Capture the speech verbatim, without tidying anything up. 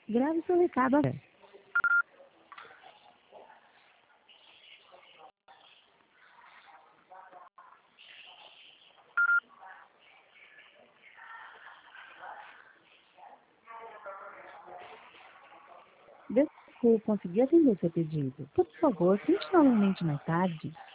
Grave seu recado agora. Desculpe, consegui atender seu pedido. Por favor, tente novamente mais tarde.